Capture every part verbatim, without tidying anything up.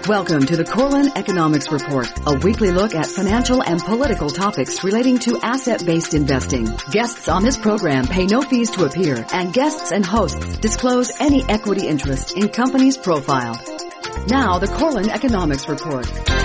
Welcome to the Corlin Economics Report, a weekly look at financial and political topics relating to asset-based investing. Guests on this program pay no fees to appear, and guests and hosts disclose any equity interest in companies profiled. Now, the Corlin Economics Report.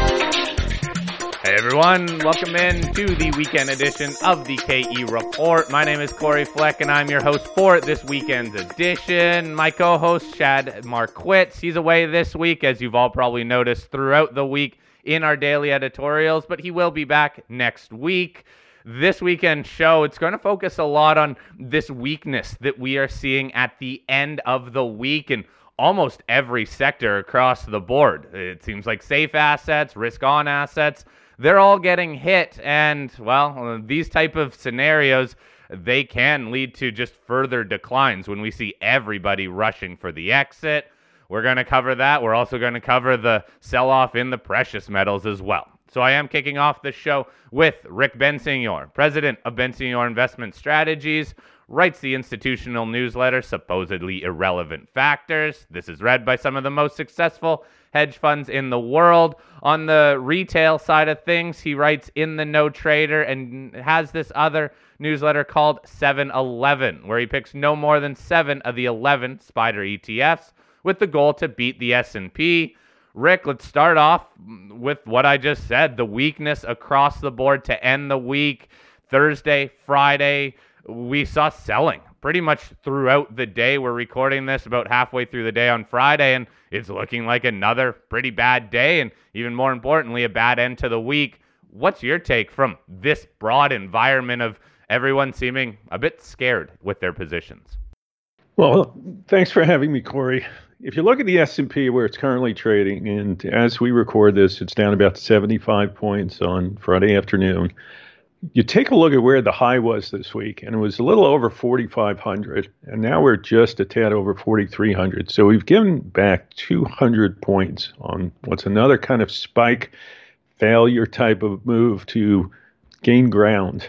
Hey everyone, welcome in to the weekend edition of the K E Report. My name is Corey Fleck and I'm your host for this weekend's edition. My co-host Shad Marquitz, he's away this week, as you've all probably noticed throughout the week in our daily editorials, but he will be back next week. This weekend show, it's going to focus a lot on this weakness that we are seeing at the end of the week in almost every sector across the board. It seems like safe assets, risk-on assets, they're all getting hit, and, well, these type of scenarios, they can lead to just further declines when we see everybody rushing for the exit. We're going to cover that. We're also going to cover the sell-off in the precious metals as well. So I am kicking off the show with Rick Bensignor, president of Bensignor Investment Strategies, writes the institutional newsletter, Supposedly Irrelevant Factors. This is read by some of the most successful hedge funds in the world. On the retail side of things, he writes In the No Trader and has this other newsletter called seven eleven, where he picks no more than seven of the eleven SPDR E T Fs with the goal to beat the S and P. Rick, let's start off with what I just said, the weakness across the board to end the week. Thursday, Friday, we saw selling pretty much throughout the day. We're recording this about halfway through the day on Friday, and it's looking like another pretty bad day, and even more importantly, a bad end to the week. What's your take from this broad environment of everyone seeming a bit scared with their positions? Well, thanks for having me, Corey. If you look at the S and P where it's currently trading, and as we record this, it's down about seventy-five points on Friday afternoon. You take a look at where the high was this week, and it was a little over forty-five hundred, and now we're just a tad over forty-three hundred. So we've given back two hundred points on what's another kind of spike failure type of move to gain ground.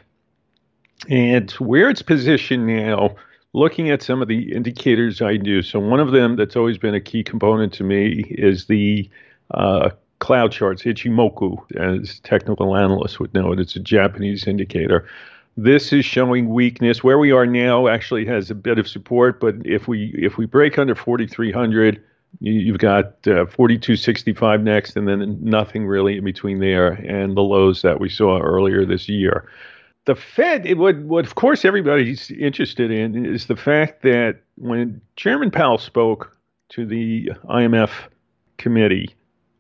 And where it's positioned now, looking at some of the indicators I do, so one of them that's always been a key component to me is the uh, cloud charts, Ichimoku, as technical analysts would know it. It's a Japanese indicator. This is showing weakness. Where we are now actually has a bit of support, but if we if we break under forty-three hundred, you, you've got uh, forty-two sixty-five next, and then nothing really in between there and the lows that we saw earlier this year. The Fed, it would, what of course everybody's interested in is the fact that when Chairman Powell spoke to the I M F committee,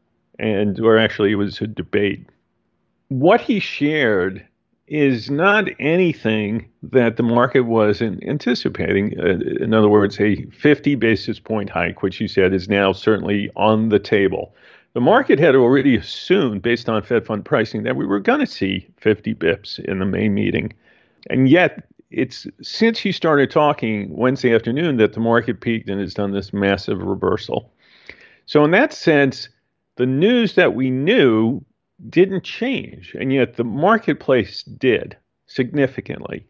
and or actually it was a debate, what he shared is not anything that the market wasn't anticipating. Uh, in other words, a fifty basis point hike, which he said is now certainly on the table. The market had already assumed, based on Fed fund pricing, that we were going to see fifty bips in the May meeting. And yet, it's since he started talking Wednesday afternoon that the market peaked and has done this massive reversal. So in that sense, the news that we knew didn't change, and yet the marketplace did significantly.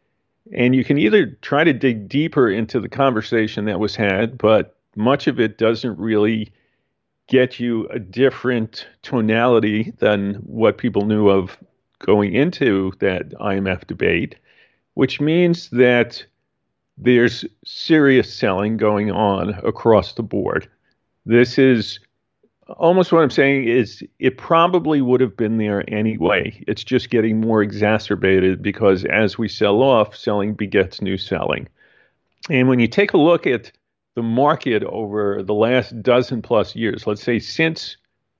And you can either try to dig deeper into the conversation that was had, but much of it doesn't really get you a different tonality than what people knew of going into that I M F debate, which means that there's serious selling going on across the board. This is almost what I'm saying is it probably would have been there anyway. It's just getting more exacerbated because as we sell off, selling begets new selling. And when you take a look at the market over the last dozen plus years, let's say since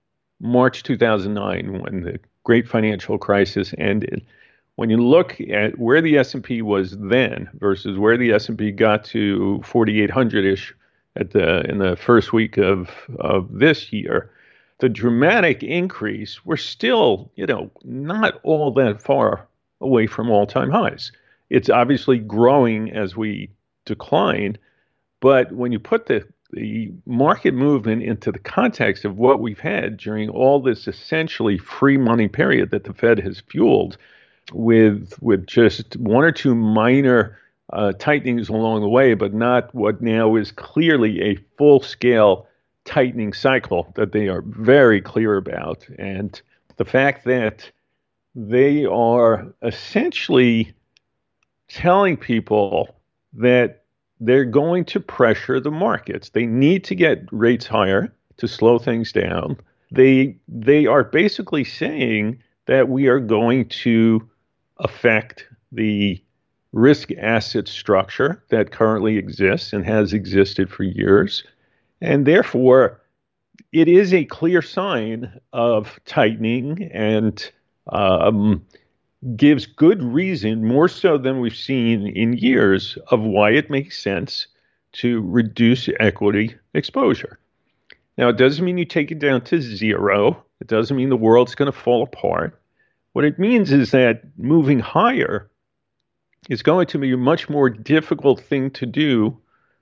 March two thousand nine, when the great financial crisis ended, when you look at where the S and P was then versus where the S and P got to forty-eight hundred-ish at the in the first week of, of this year, the dramatic increase, we're still, you know, not all that far away from all-time highs. It's obviously growing as we decline, but when you put the, the market movement into the context of what we've had during all this essentially free money period that the Fed has fueled with, with just one or two minor uh, tightenings along the way, but not what now is clearly a full-scale tightening cycle that they are very clear about. And the fact that they are essentially telling people that they're going to pressure the markets. They need to get rates higher to slow things down. They they are basically saying that we are going to affect the risk asset structure that currently exists and has existed for years. And therefore, it is a clear sign of tightening and um, gives good reason, more so than we've seen in years, of why it makes sense to reduce equity exposure. Now, it doesn't mean you take it down to zero. It doesn't mean the world's going to fall apart. What it means is that moving higher is going to be a much more difficult thing to do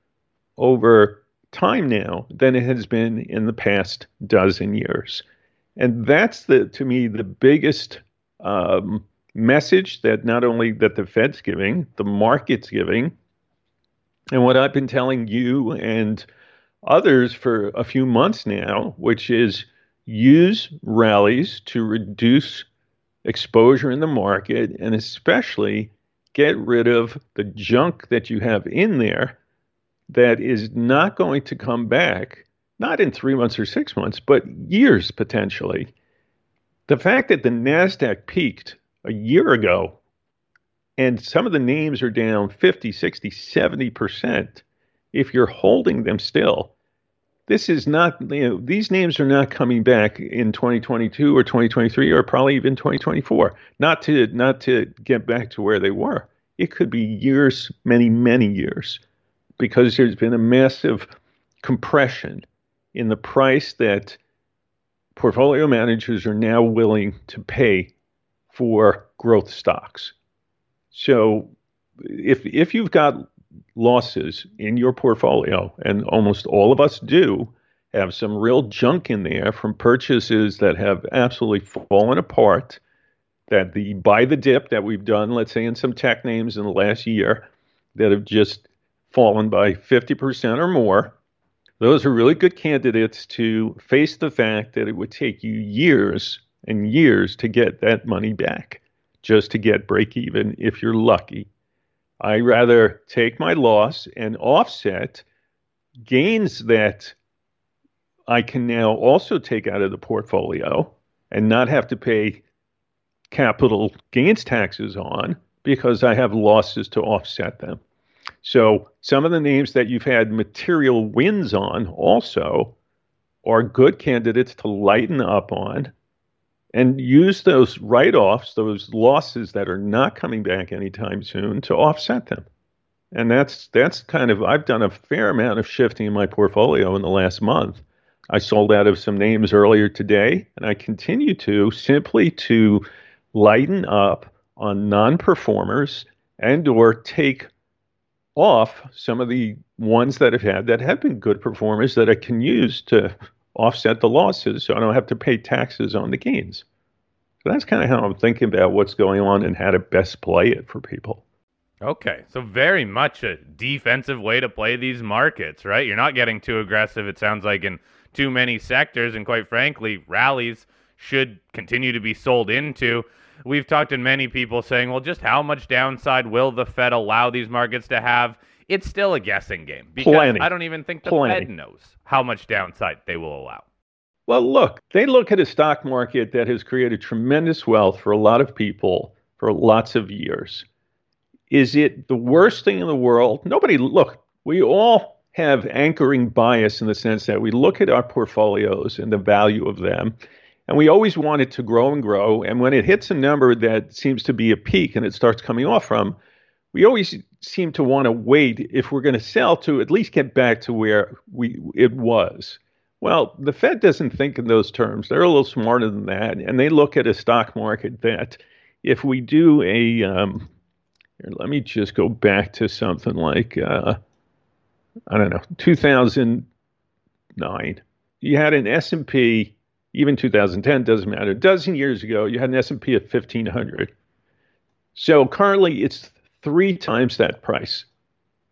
over time now than it has been in the past dozen years. And that's, the to me, the biggest um, message that not only that the Fed's giving, the market's giving, and what I've been telling you and others for a few months now, which is use rallies to reduce exposure in the market and especially get rid of the junk that you have in there that is not going to come back, not in three months or six months, but years potentially. The fact that the NASDAQ peaked a year ago and some of the names are down fifty, sixty, seventy percent, if you're holding them still, this is not, you know, these names are not coming back in twenty twenty-two or twenty twenty-three or probably even twenty twenty-four, not to, not to get back to where they were. It could be years, many, many years, because there's been a massive compression in the price that portfolio managers are now willing to pay for growth stocks. So if if you've got losses in your portfolio, and almost all of us do have some real junk in there from purchases that have absolutely fallen apart, that the buy the dip that we've done, let's say in some tech names in the last year, that have just fallen by fifty percent or more, those are really good candidates to face the fact that it would take you years and years to get that money back, just to get break even if you're lucky. I rather take my loss and offset gains that I can now also take out of the portfolio and not have to pay capital gains taxes on because I have losses to offset them. So some of the names that you've had material wins on also are good candidates to lighten up on and use those write-offs, those losses that are not coming back anytime soon, to offset them. And that's that's kind of, I've done a fair amount of shifting in my portfolio in the last month. I sold out of some names earlier today, and I continue to, simply to lighten up on non-performers and or take off some of the ones that have had that have been good performers that I can use to offset the losses so I don't have to pay taxes on the gains. So that's kind of how I'm thinking about what's going on and how to best play it for people. Okay, so very much a defensive way to play these markets, right? You're not getting too aggressive, it sounds like, in too many sectors, and quite frankly, rallies should continue to be sold into. We've talked to many people saying, well, just how much downside will the Fed allow these markets to have? It's still a guessing game because Plenty. I don't even think the Plenty. Fed knows how much downside they will allow. Well, look, they look at a stock market that has created tremendous wealth for a lot of people for lots of years. Is it the worst thing in the world? Nobody, look, we all have anchoring bias in the sense that we look at our portfolios and the value of them, and we always want it to grow and grow. And when it hits a number that seems to be a peak and it starts coming off from, we always seem to want to wait, if we're going to sell, to at least get back to where we it was. Well, the Fed doesn't think in those terms. They're a little smarter than that. And they look at a stock market that if we do a, um, here, let me just go back to something like, uh, I don't know, two thousand nine. You had an S and P, even two thousand ten, doesn't matter. A dozen years ago, you had an S and P of fifteen hundred. So currently it's three times that price.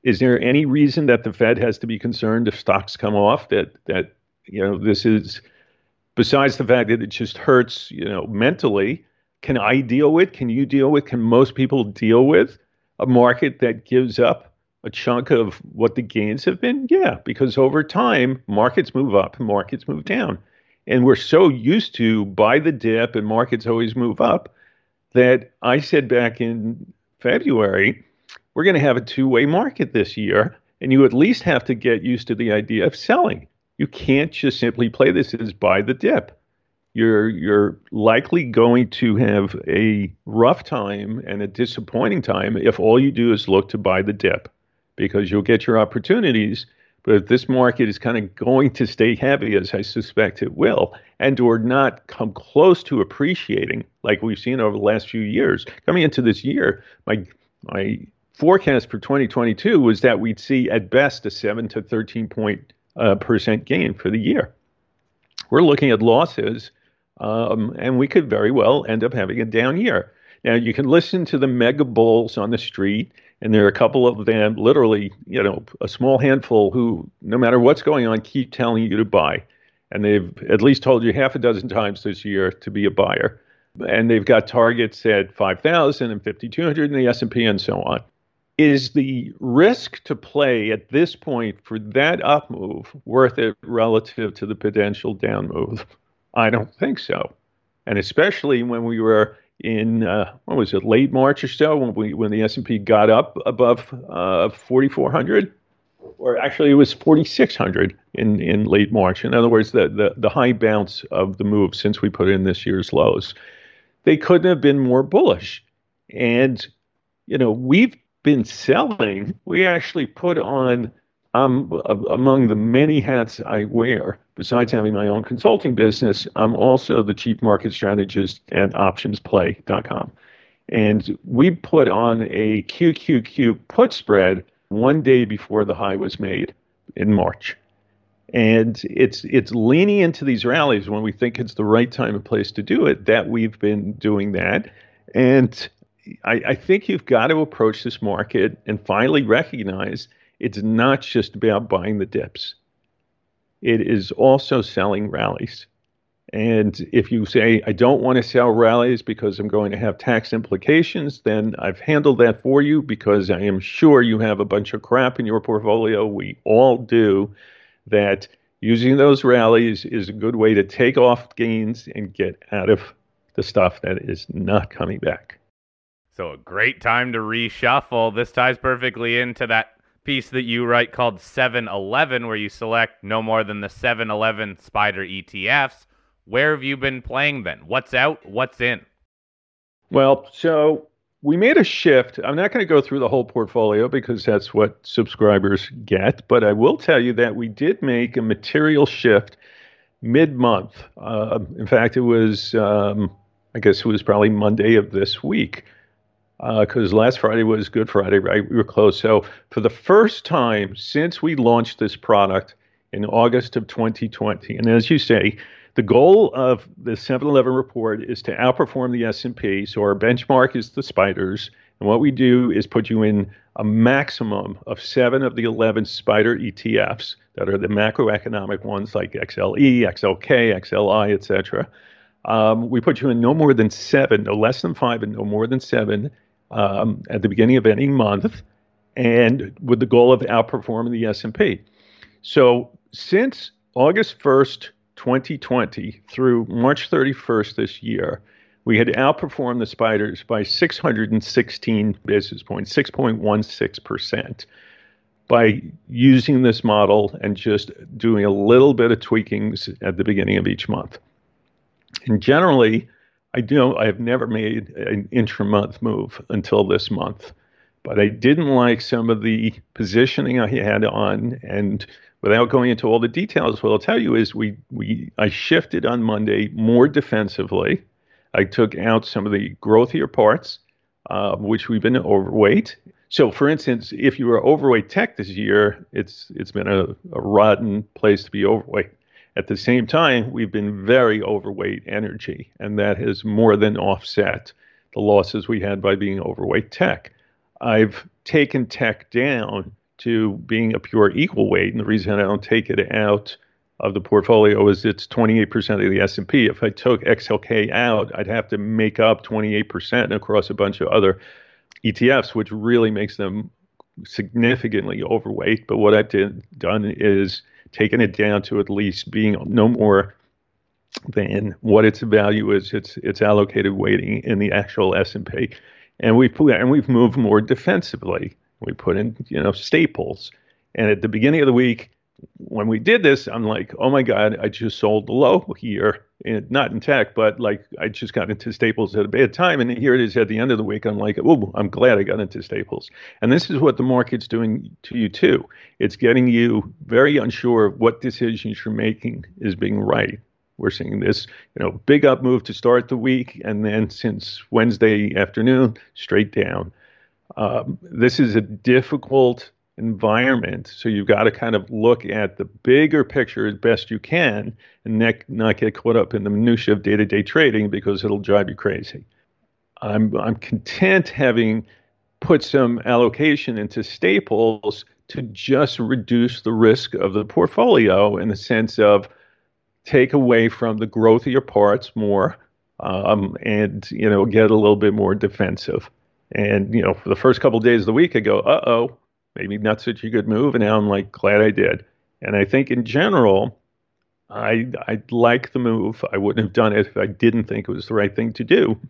Is there any reason that the Fed has to be concerned if stocks come off? That that you know this is besides the fact that it just hurts, you know, mentally. Can I deal with? Can you deal with? Can most people deal with a market that gives up a chunk of what the gains have been? Yeah, because over time markets move up and markets move down, and we're so used to buy the dip and markets always move up that I said back in February, we're going to have a two-way market this year, and you at least have to get used to the idea of selling. You can't just simply play this as buy the dip. You're you're likely going to have a rough time and a disappointing time if all you do is look to buy the dip, because you'll get your opportunities. But if this market is kind of going to stay heavy, as I suspect it will, and or not come close to appreciating like we've seen over the last few years, coming into this year, my my forecast for twenty twenty-two was that we'd see at best a seven to thirteen point uh, percent gain for the year. We're looking at losses, um, and we could very well end up having a down year. Now, you can listen to the mega bulls on the street, and there are a couple of them, literally, you know, a small handful who, no matter what's going on, keep telling you to buy. And they've at least told you half a dozen times this year to be a buyer. And they've got targets at five thousand and fifty-two hundred in the S and P and so on. Is the risk to play at this point for that up move worth it relative to the potential down move? I don't think so. And especially when we were in, uh, what was it, late March or so, when we when the S and P got up above uh, forty-four hundred, or actually it was forty-six hundred in, in late March. In other words, the, the, the high bounce of the move since we put in this year's lows. They couldn't have been more bullish. And, you know, we've been selling. We actually put on, um, among the many hats I wear, besides having my own consulting business, I'm also the chief market strategist at options play dot com. And we put on a Q Q Q put spread one day before the high was made in March. And it's it's leaning into these rallies when we think it's the right time and place to do it, that we've been doing that. And I, I think you've got to approach this market and finally recognize it's not just about buying the dips. It is also selling rallies. And if you say, I don't want to sell rallies because I'm going to have tax implications, then I've handled that for you, because I am sure you have a bunch of crap in your portfolio. We all do. That using those rallies is a good way to take off gains and get out of the stuff that is not coming back. So a great time to reshuffle. This ties perfectly into that piece that you write called seven eleven, where you select no more than the seven eleven SPDR E T Fs. Where have you been playing then? What's out? What's in? Well, so we made a shift. I'm not going to go through the whole portfolio because that's what subscribers get, but I will tell you that we did make a material shift mid-month. Uh, in fact, it was, um, I guess it was probably Monday of this week, because uh, last Friday was Good Friday, right? We were closed. So for the first time since we launched this product in August of twenty twenty, and as you say, the goal of the seven eleven report is to outperform the S and P. So our benchmark is the SPDRs. And what we do is put you in a maximum of seven of the eleven SPDR E T Fs that are the macroeconomic ones like X L E, X L K, X L I, et cetera. Um, we put you in no more than seven, no less than five, and no more than seven um, at the beginning of any month, and with the goal of outperforming the S and P. So since August first, twenty twenty through March thirty-first this year, we had outperformed the SPDRs by six hundred sixteen basis points, six point one six percent, by using this model and just doing a little bit of tweakings at the beginning of each month. And generally, I do I have never made an intra-month move until this month, but I didn't like some of the positioning I had on. And without going into all the details, what I'll tell you is we we I shifted on Monday more defensively. I took out some of the growthier parts, uh, which we've been overweight. So, for instance, if you were overweight tech this year, it's it's been a, a rotten place to be overweight. At the same time, we've been very overweight energy, and that has more than offset the losses we had by being overweight tech. I've taken tech down to being a pure equal weight. And the reason I don't take it out of the portfolio is it's twenty-eight percent of the S and P. If I took X L K out, I'd have to make up twenty-eight percent across a bunch of other E T Fs, which really makes them significantly overweight. But what I've did, done is taken it down to at least being no more than what its value is, its its allocated weighting in the actual S and P. And we've and we've moved more defensively. We put in, you know, staples. And at the beginning of the week, when we did this, I'm like, oh my God, I just sold the low here. And not in tech, but like I just got into staples at a bad time. And here it is at the end of the week. I'm like, oh, I'm glad I got into staples. And this is what the market's doing to you too. It's getting you very unsure of what decisions you're making is being right. We're seeing this, you know, big up move to start the week. And then since Wednesday afternoon, straight down. Um, this is a difficult environment. So you've got to kind of look at the bigger picture as best you can and ne- not get caught up in the minutia of day-to-day trading because it'll drive you crazy. I'm I'm content having put some allocation into staples to just reduce the risk of the portfolio in the sense of take away from the growth of your parts more um, and, you know, get a little bit more defensive. And, you know, for the first couple of days of the week, I go, uh-oh, maybe not such a good move. And now I'm like, glad I did. And I think in general, I I like the move. I wouldn't have done it if I didn't think it was the right thing to do.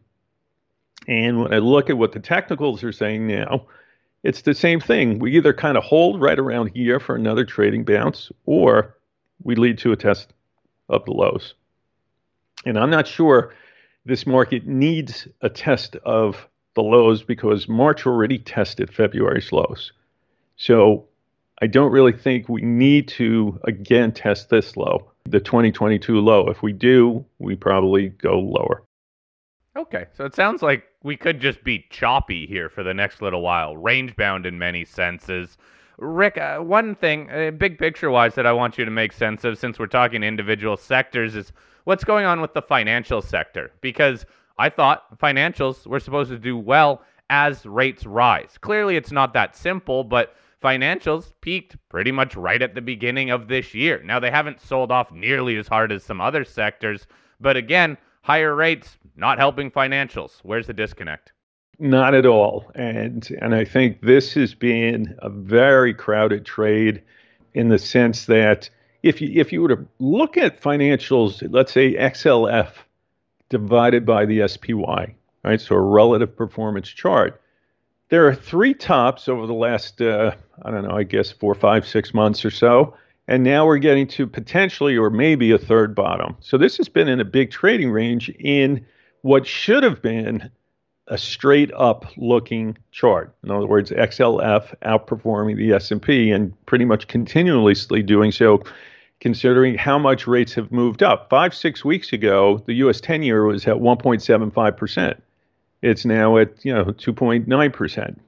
And when I look at what the technicals are saying now, it's the same thing. We either kind of hold right around here for another trading bounce, or we lead to a test of the lows. And I'm not sure this market needs a test of the lows because March already tested February's lows. So I don't really think we need to, again, test this low, the twenty twenty-two low. If we do, we probably go lower. Okay, so it sounds like we could just be choppy here for the next little while, range-bound in many senses. Rick, uh, one thing, uh, big picture-wise, that I want you to make sense of, since we're talking individual sectors, is what's going on with the financial sector. Because I thought financials were supposed to do well as rates rise. Clearly, it's not that simple, but financials peaked pretty much right at the beginning of this year. Now, they haven't sold off nearly as hard as some other sectors, but again, higher rates not helping financials. Where's the disconnect? Not at all. And and I think this has been a very crowded trade in the sense that if you if you were to look at financials, let's say X L F divided by the S P Y, right? So a relative performance chart. There are three tops over the last, uh, I don't know, I guess four, five, six months or so. And now we're getting to potentially or maybe a third bottom. So this has been in a big trading range in what should have been a straight up looking chart. In other words, X L F outperforming the S and P and pretty much continuously doing so, considering how much rates have moved up. Five, six weeks ago, the U S ten-year was at one point seven five percent. It's now at, you know, two point nine percent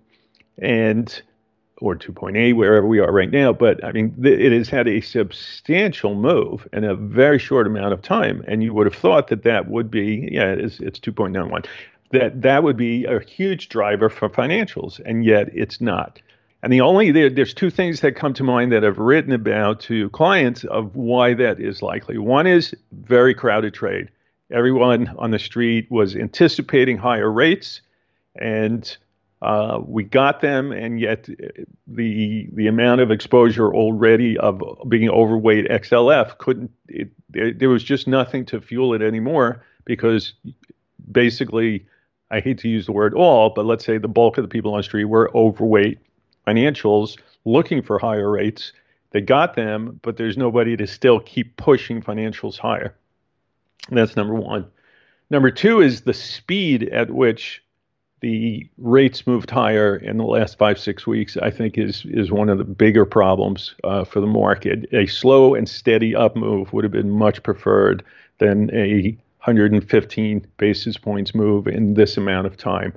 and or two point eight, wherever we are right now. But I mean, th- it has had a substantial move in a very short amount of time. And you would have thought that that would be, yeah, it is, it's two point nine one, that that would be a huge driver for financials. And yet it's not. And the only, there, there's two things that come to mind that I've written about to clients of why that is likely. One is very crowded trade. Everyone on the street was anticipating higher rates, and uh, we got them, and yet the the amount of exposure already of being overweight X L F couldn't, it, there, there was just nothing to fuel it anymore because basically, I hate to use the word all, but let's say the bulk of the people on the street were overweight financials looking for higher rates. They got them, but there's nobody to still keep pushing financials higher. That's number one. Number two is the speed at which the rates moved higher in the last five, six weeks, I think is is one of the bigger problems uh, for the market. A slow and steady up move would have been much preferred than a one hundred fifteen basis points move in this amount of time.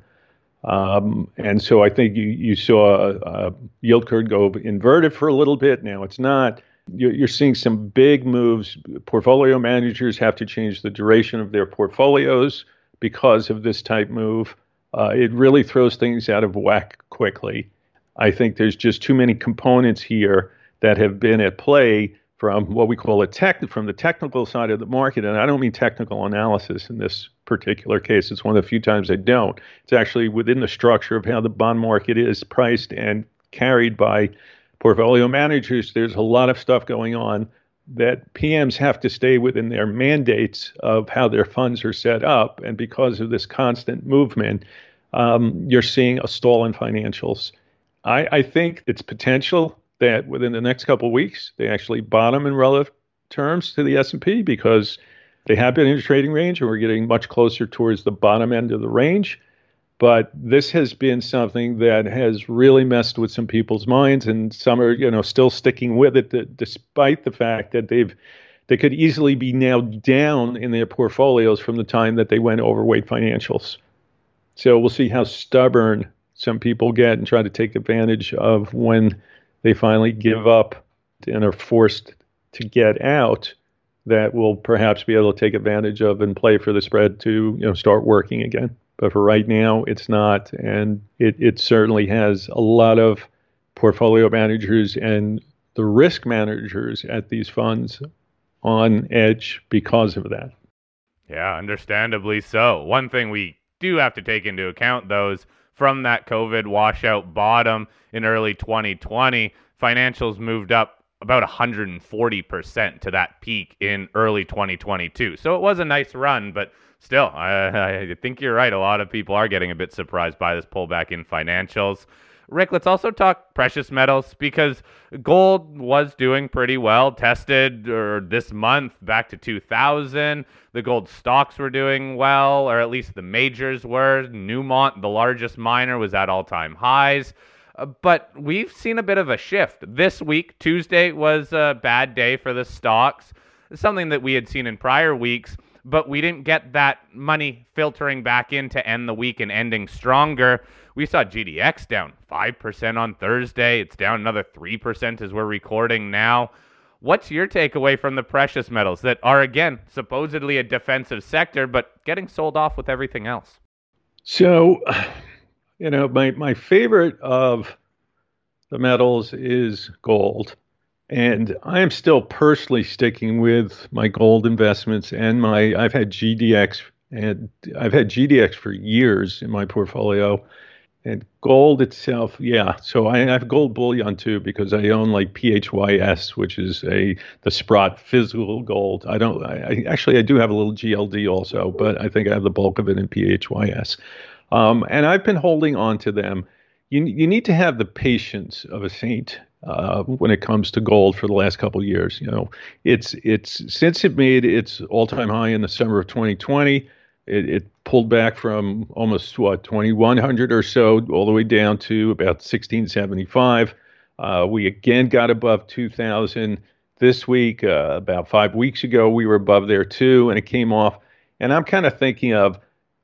Um, and so I think you, you saw a, a yield curve go inverted for a little bit. Now it's not. You're seeing some big moves. Portfolio managers have to change the duration of their portfolios because of this type move. Uh, it really throws things out of whack quickly. I think there's just too many components here that have been at play from what we call a tech, from the technical side of the market. And I don't mean technical analysis in this particular case. It's one of the few times I don't. It's actually within the structure of how the bond market is priced and carried by portfolio managers. There's a lot of stuff going on that P Ms have to stay within their mandates of how their funds are set up. And because of this constant movement, um, you're seeing a stall in financials. I, I think it's potential that within the next couple of weeks, they actually bottom in relative terms to the S and P, because they have been in a trading range and we're getting much closer towards the bottom end of the range. But this has been something that has really messed with some people's minds, and some are, you know, still sticking with it, that despite the fact that they've they could easily be now down in their portfolios from the time that they went overweight financials. So we'll see how stubborn some people get and try to take advantage of when they finally give up and are forced to get out, that will perhaps be able to take advantage of and play for the spread to, you know, start working again. But for right now, it's not. And it, it certainly has a lot of portfolio managers and the risk managers at these funds on edge because of that. Yeah, understandably so. One thing we do have to take into account, though, is from that COVID washout bottom in early twenty twenty, financials moved up about one hundred forty percent to that peak in early twenty twenty-two. So it was a nice run, but still, I, I think you're right. A lot of people are getting a bit surprised by this pullback in financials. Rick, let's also talk precious metals, because gold was doing pretty well, tested or this month back to two thousand. The gold stocks were doing well, or at least the majors were. Newmont, the largest miner, was at all-time highs. Uh, but we've seen a bit of a shift. This week, Tuesday, was a bad day for the stocks, something that we had seen in prior weeks, but we didn't get that money filtering back in to end the week and ending stronger. We saw G D X down five percent on Thursday. It's down another three percent as we're recording now. What's your takeaway from the precious metals that are, again, supposedly a defensive sector, but getting sold off with everything else? So, you know, my, my favorite of the metals is gold. And I am still personally sticking with my gold investments and my, I've had G D X, and I've had G D X for years in my portfolio. And gold itself, yeah. So I have gold bullion too, because I own like P H Y S, which is a the Sprott physical gold. I don't, I, I actually I do have a little G L D also, but I think I have the bulk of it in P H Y S. Um, and I've been holding on to them. You you need to have the patience of a saint uh, when it comes to gold for the last couple of years. You know, it's it's since it made its all-time high in the summer of twenty twenty. It, it pulled back from almost, what, twenty-one hundred or so, all the way down to about sixteen seventy-five. Uh, we again got above two thousand this week. Uh, about five weeks ago, we were above there too, and it came off. And I'm kind of thinking of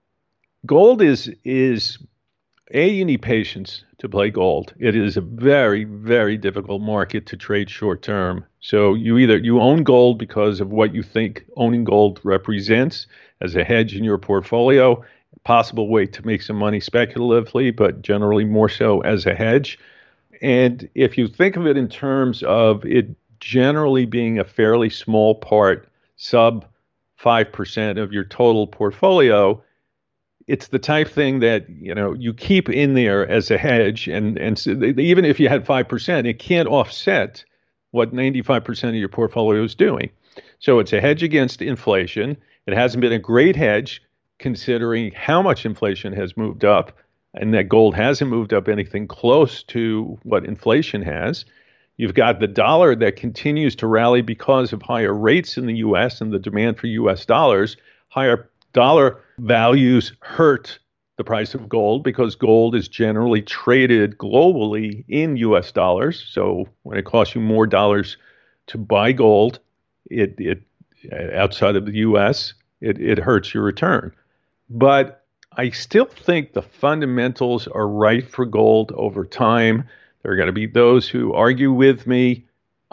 gold is, is A, you need patience to play gold. It is a very, very difficult market to trade short term. So you either you own gold because of what you think owning gold represents as a hedge in your portfolio, a possible way to make some money speculatively, but generally more so as a hedge. And if you think of it in terms of it generally being a fairly small part, sub five percent of your total portfolio, it's the type thing that, you know, you keep in there as a hedge. And, and so even if you had five percent, it can't offset what ninety-five percent of your portfolio is doing. So it's a hedge against inflation. It hasn't been a great hedge considering how much inflation has moved up, and that gold hasn't moved up anything close to what inflation has. You've got the dollar that continues to rally because of higher rates in the U S and the demand for U S dollars. Higher dollar values hurt the price of gold because gold is generally traded globally in U S dollars. So when it costs you more dollars to buy gold, it it outside of the U S, it, it hurts your return. But I still think the fundamentals are right for gold over time. There are going to be those who argue with me.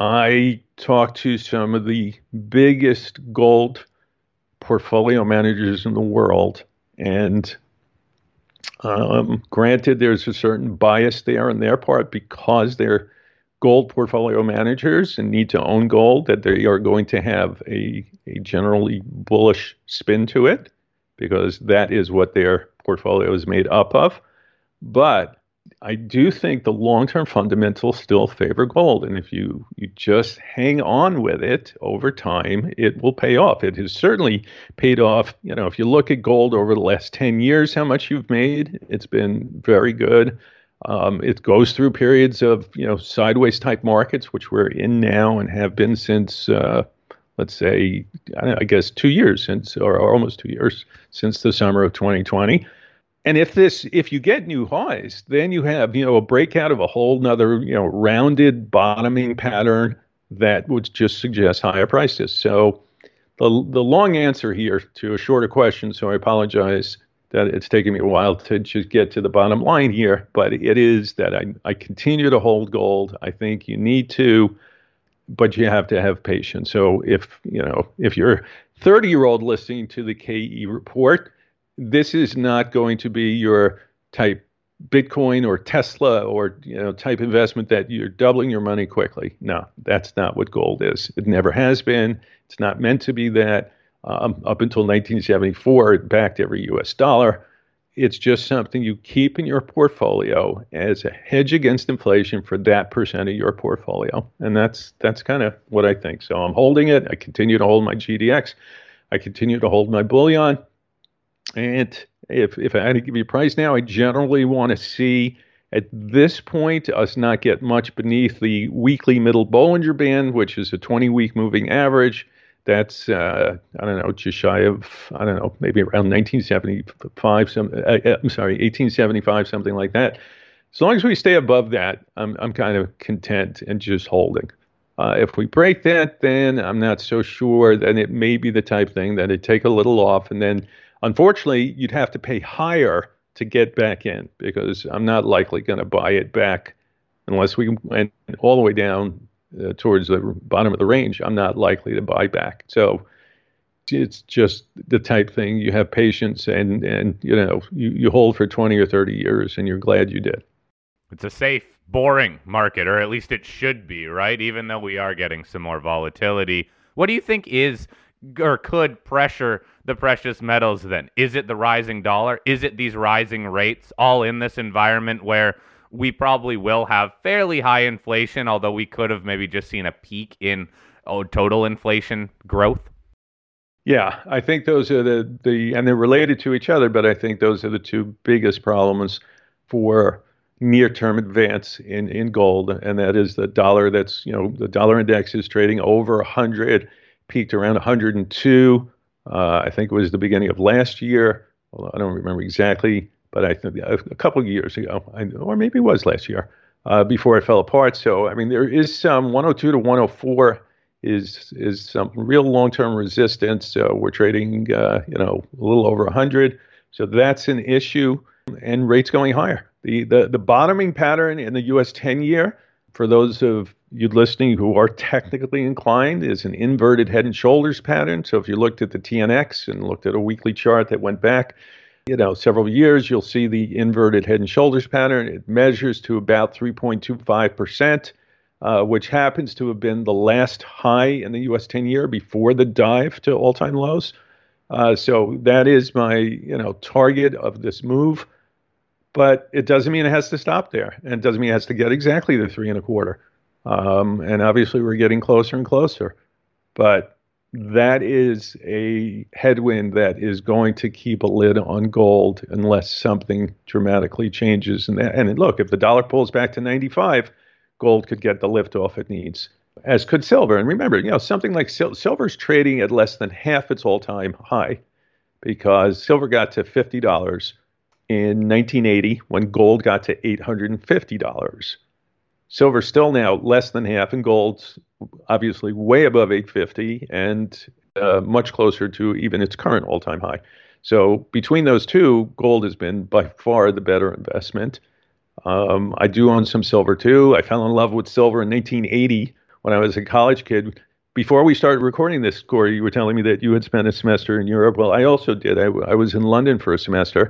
I talked to some of the biggest gold portfolio managers in the world, and Um, granted, there's a certain bias there on their part because they're gold portfolio managers and need to own gold, that they are going to have a, a generally bullish spin to it because that is what their portfolio is made up of. But I do think the long-term fundamentals still favor gold. And if you, you just hang on with it over time, it will pay off. It has certainly paid off. You know, if you look at gold over the last ten years, how much you've made, it's been very good. Um, it goes through periods of, you know, sideways type markets, which we're in now and have been since, uh, let's say, I, don't know, I guess two years since, or, or almost two years since the summer of twenty twenty. And if this, if you get new highs, then you have, you know, a breakout of a whole nother, you know, rounded bottoming pattern that would just suggest higher prices. So the the long answer here to a shorter question, so I apologize that it's taken me a while to just get to the bottom line here, but it is that I, I continue to hold gold. I think you need to, but you have to have patience. So if, you know, if you're a thirty-year-old listening to the K E report, this is not going to be your type Bitcoin or Tesla or, you know, type investment that you're doubling your money quickly. No, that's not what gold is. It never has been. It's not meant to be that. Um, up until nineteen seventy-four, it backed every U S dollar. It's just something you keep in your portfolio as a hedge against inflation for that percent of your portfolio. And that's that's kind of what I think. So I'm holding it. I continue to hold my G D X. I continue to hold my bullion. And if if I had to give you a price now, I generally want to see at this point us not get much beneath the weekly middle Bollinger Band, which is a twenty-week moving average. That's, uh, I don't know, just shy of, I don't know, maybe around nineteen seventy-five, some, uh, I'm sorry, eighteen seventy-five, something like that. As long as we stay above that, I'm I'm kind of content and just holding. Uh, if we break that, then I'm not so sure. Then it may be the type thing that it'd take a little off, and then unfortunately, you'd have to pay higher to get back in because I'm not likely going to buy it back unless we went all the way down uh, towards the bottom of the range. I'm not likely to buy back. So it's just the type thing you have patience and, and you know, you, you hold for twenty or thirty years and you're glad you did. It's a safe, boring market, or at least it should be, right? Even though we are getting some more volatility. What do you think is or could pressure the precious metals then? Is it the rising dollar? Is it these rising rates all in this environment where we probably will have fairly high inflation, although we could have maybe just seen a peak in oh, total inflation growth? Yeah, I think those are the, the, and they're related to each other, but I think those are the two biggest problems for near-term advance in, in gold. And that is the dollar that's, you know, the dollar index is trading over one hundred, peaked around one hundred two. Uh, I think it was the beginning of last year. Well, I don't remember exactly, but I think a, a couple of years ago, I, or maybe it was last year, uh, before it fell apart. So, I mean, there is some one oh two to one oh four is is some real long-term resistance. So we're trading, uh, you know, a little over one hundred. So that's an issue, and rates going higher. The the the bottoming pattern in the U S ten-year, for those of you listening who are technically inclined, is an inverted head and shoulders pattern. So if you looked at the T N X and looked at a weekly chart that went back, you know, several years, you'll see the inverted head and shoulders pattern. It measures to about three point two five percent, uh, which happens to have been the last high in the U S ten-year before the dive to all-time lows. Uh, so that is my, you know, target of this move. But it doesn't mean it has to stop there, and it doesn't mean it has to get exactly the three and a quarter. Um, and obviously, we're getting closer and closer. But that is a headwind that is going to keep a lid on gold unless something dramatically changes. And, that, and look, if the dollar pulls back to ninety-five, gold could get the lift off it needs, as could silver. And remember, you know, something like sil- silver's trading at less than half its all-time high because silver got to fifty dollars in nineteen eighty when gold got to eight hundred fifty dollars. Silver's still now less than half, and gold's obviously way above eight hundred fifty and uh, much closer to even its current all-time high. So between those two, gold has been by far the better investment. Um, I do own some silver too. I fell in love with silver in nineteen eighty when I was a college kid. Before we started recording this, Corey, you were telling me that you had spent a semester in Europe. Well, I also did. I, I was in London for a semester.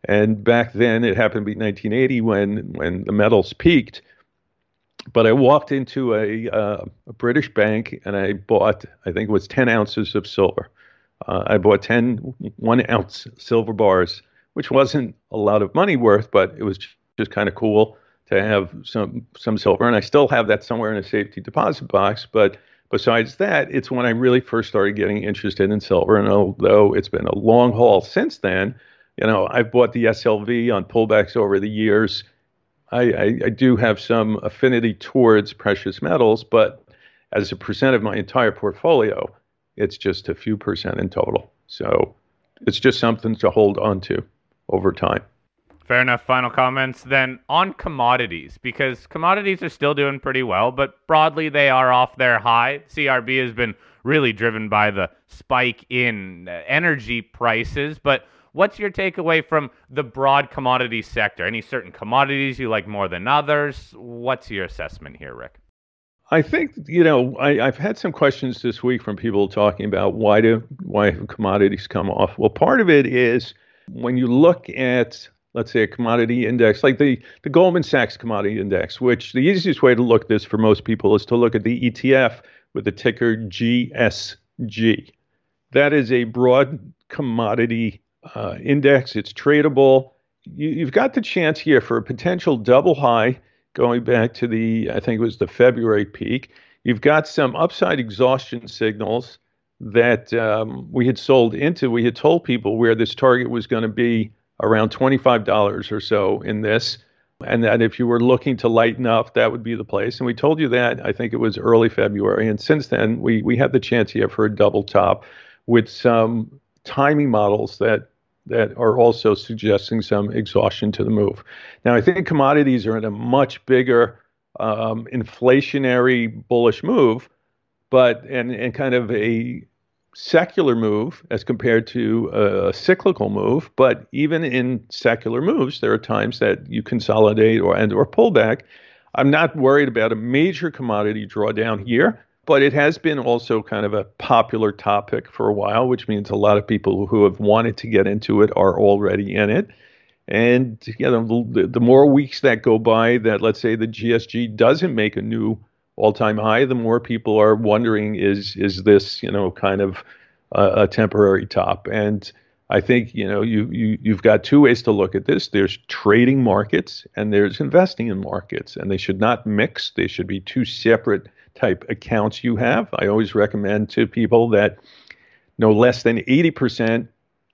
And back then, it happened to be nineteen eighty when when the metals peaked. But I walked into a, uh, a British bank and I bought, I think it was ten ounces of silver. Uh, I bought ten one ounce silver bars, which wasn't a lot of money worth, but it was just, just kind of cool to have some some silver. And I still have that somewhere in a safety deposit box. But besides that, it's when I really first started getting interested in silver. And although it's been a long haul since then, you know, I've bought the S L V on pullbacks over the years. I, I, I do have some affinity towards precious metals, but as a percent of my entire portfolio, it's just a few percent in total. So it's just something to hold on to over time. Fair enough. Final comments then on commodities, because commodities are still doing pretty well, but broadly they are off their high. C R B has been really driven by the spike in energy prices, but what's your takeaway from the broad commodity sector? Any certain commodities you like more than others? What's your assessment here, Rick? I think, you know, I, I've had some questions this week from people talking about why do why have commodities come off? Well, part of it is when you look at, let's say, a commodity index, like the, the Goldman Sachs Commodity Index, which the easiest way to look at this for most people is to look at the E T F with the ticker G S G. That is a broad commodity Uh, index. It's tradable. You, you've got the chance here for a potential double high going back to the, I think it was the February peak. You've got some upside exhaustion signals that um, we had sold into. We had told people where this target was going to be around twenty-five dollars or so in this, and that if you were looking to lighten up, that would be the place. And we told you that, I think it was early February. And since then, we, we had the chance here for a double top with some timing models that that are also suggesting some exhaustion to the move. Now, I think commodities are in a much bigger um, inflationary bullish move, but and, and kind of a secular move as compared to a cyclical move. But even in secular moves, there are times that you consolidate or and or pull back. I'm not worried about a major commodity drawdown here. But it has been also kind of a popular topic for a while, which means a lot of people who have wanted to get into it are already in it. And you know, the, the more weeks that go by that, let's say, the G S G doesn't make a new all-time high, the more people are wondering, is is this, you know, kind of a, a temporary top? And I think, you know, you, you, you've got two ways to look at this. There's trading markets and there's investing in markets, and they should not mix. They should be two separate type accounts you have. I always recommend to people that no less than eighty percent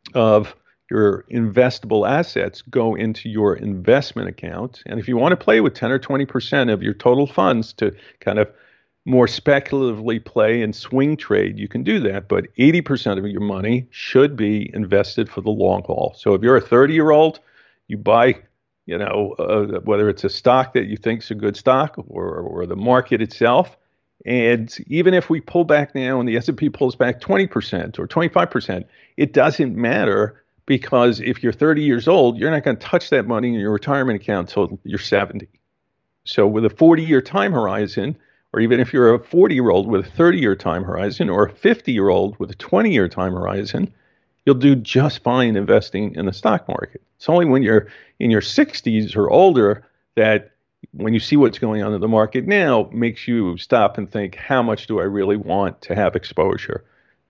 of your investable assets go into your investment account. And if you want to play with ten or twenty percent of your total funds to kind of more speculatively play and swing trade, you can do that. But eighty percent of your money should be invested for the long haul. So if you're a thirty-year-old, you buy, you know, uh, whether it's a stock that you think is a good stock or, or the market itself. And even if we pull back now and the S and P pulls back twenty percent or twenty-five percent, it doesn't matter, because if you're thirty years old, you're not going to touch that money in your retirement account until you're seventy. So with a forty-year time horizon, or even if you're a forty-year-old with a thirty-year time horizon, or a fifty-year-old with a twenty-year time horizon, you'll do just fine investing in the stock market. It's only when you're in your sixties or older that when you see what's going on in the market now, makes you stop and think, how much do I really want to have exposure?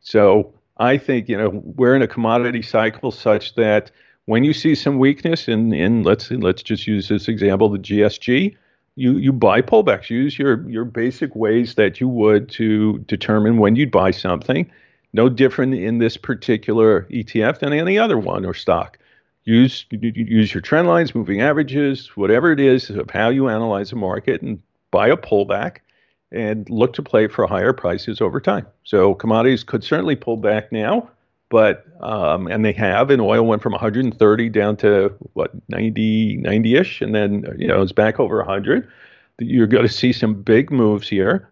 So I think, you know, we're in a commodity cycle such that when you see some weakness in, in let's let's just use this example, the G S G, you you buy pullbacks. Use your your basic ways that you would to determine when you'd buy something. No different in this particular E T F than any other one or stock. Use use your trend lines, moving averages, whatever it is of how you analyze the market, and buy a pullback and look to play for higher prices over time. So commodities could certainly pull back now, but um, and they have. And oil went from one hundred thirty down to what ninety, ninety-ish, and then you know it's back over one hundred. You're going to see some big moves here,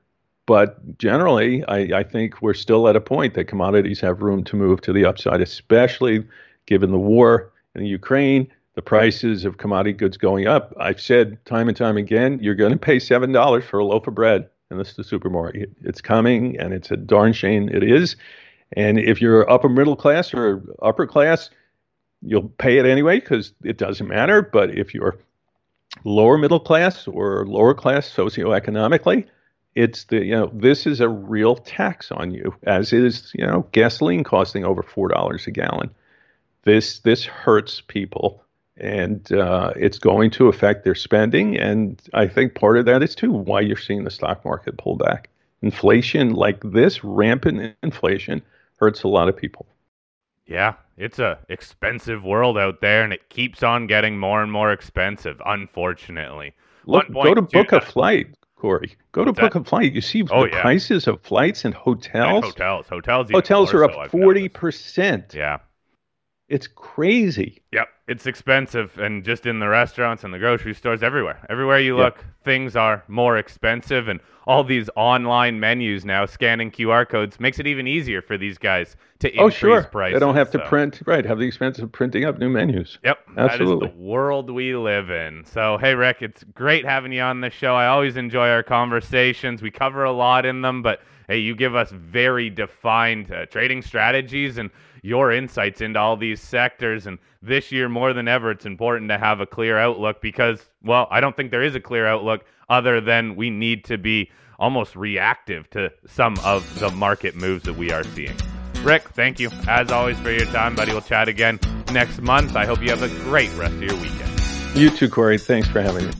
but generally, I, I think we're still at a point that commodities have room to move to the upside, especially given the war in Ukraine, the prices of commodity goods going up. I've said time and time again, you're going to pay seven dollars for a loaf of bread in the supermarket. It's coming, and it's a darn shame it is. And if you're upper middle class or upper class, you'll pay it anyway because it doesn't matter. But if you're lower middle class or lower class socioeconomically, it's the, you know, this is a real tax on you, as is, you know, gasoline costing over four dollars a gallon. This, this hurts people, and uh, it's going to affect their spending. And I think part of that is too why you're seeing the stock market pull back. Inflation like this, rampant inflation, hurts a lot of people. Yeah, it's a expensive world out there, and it keeps on getting more and more expensive, unfortunately. Look, go to book a flight, Corey. Go to book a flight. You see oh, the yeah. prices of flights and hotels. And hotels. Hotels, hotels are up forty percent. Yeah. It's crazy. Yep, it's expensive, and just in the restaurants and the grocery stores, everywhere. Everywhere you look, yep. things are more expensive, and all these online menus now, scanning Q R codes, makes it even easier for these guys to increase oh, sure. prices. They don't have to so. print, right, have the expense of printing up new menus. Yep, absolutely. That is the world we live in. So, hey, Rick, it's great having you on the show. I always enjoy our conversations. We cover a lot in them, but, hey, you give us very defined uh, trading strategies and your insights into all these sectors. And this year, more than ever, it's important to have a clear outlook because, well, I don't think there is a clear outlook other than we need to be almost reactive to some of the market moves that we are seeing. Rick, thank you, as always, for your time, buddy. We'll chat again next month. I hope you have a great rest of your weekend. You too, Corey. Thanks for having me.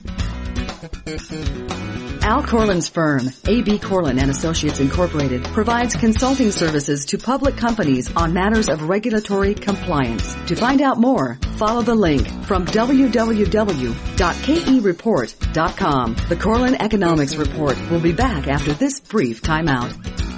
Al Corlin's firm, A B Corlin and Associates Incorporated, provides consulting services to public companies on matters of regulatory compliance. To find out more, follow the link from w w w dot k e report dot com. The Corlin Economics Report will be back after this brief timeout.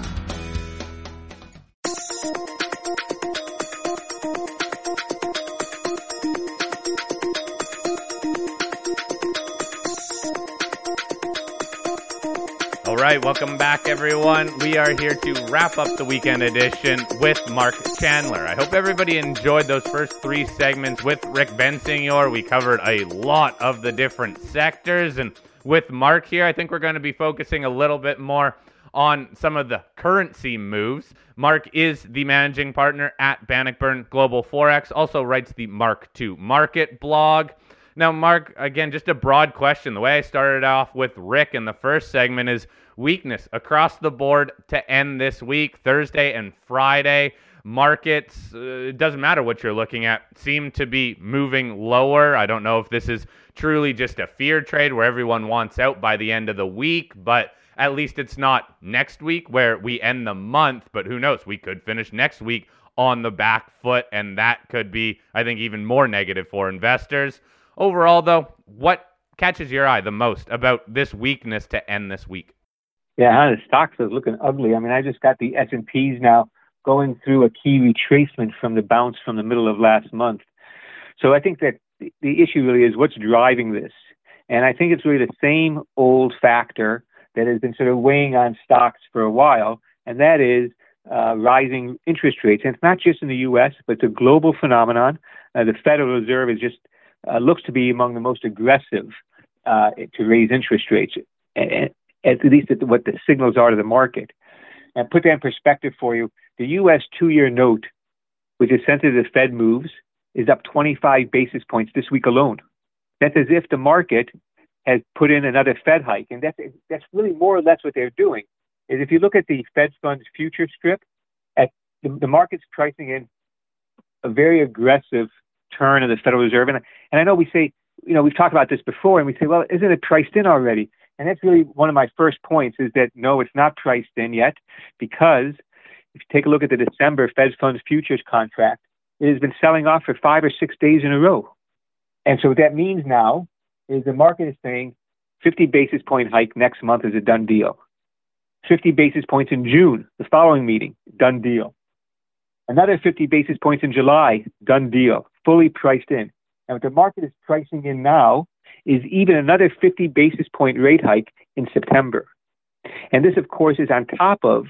All right, welcome back, everyone. We are here to wrap up the weekend edition with Mark Chandler. I hope everybody enjoyed those first three segments with Rick Bensignor. We covered a lot of the different sectors, and with Mark here, I think we're going to be focusing a little bit more on some of the currency moves. Mark is the managing partner at Bannockburn Global Forex, also writes the Mark two Market blog. Now, Mark, again, just a broad question. The way I started off with Rick in the first segment is weakness across the board to end this week, Thursday and Friday. Markets, uh, it doesn't matter what you're looking at, seem to be moving lower. I don't know if this is truly just a fear trade where everyone wants out by the end of the week, but at least it's not next week where we end the month. But who knows? We could finish next week on the back foot, and that could be, I think, even more negative for investors. Overall, though, what catches your eye the most about this weakness to end this week? Yeah, the stocks are looking ugly. I mean, I just got the S and Ps now going through a key retracement from the bounce from the middle of last month. So I think that the issue really is what's driving this. And I think it's really the same old factor that has been sort of weighing on stocks for a while, and that is uh, rising interest rates. And it's not just in the U S, but it's a global phenomenon. Uh, the Federal Reserve is just Uh, looks to be among the most aggressive uh, to raise interest rates, at, at least at what the signals are to the market. And put that in perspective for you, the U S two-year note, which is sensitive to Fed moves, is up twenty-five basis points this week alone. That's as if the market has put in another Fed hike. And that's, that's really more or less what they're doing. Is if you look at the Fed funds future strip, at the, the market's pricing in a very aggressive turn of the Federal Reserve. And, and I know we say, you know, we've talked about this before, and we say, well, isn't it priced in already? And that's really one of my first points is that, no, it's not priced in yet, because if you take a look at the December Fed funds futures contract, it has been selling off for five or six days in a row. And so what that means now is the market is saying fifty basis point hike next month is a done deal. fifty basis points in June, the following meeting, done deal. Another fifty basis points in July, done deal, fully priced in. And what the market is pricing in now is even another fifty basis point rate hike in September. And this, of course, is on top of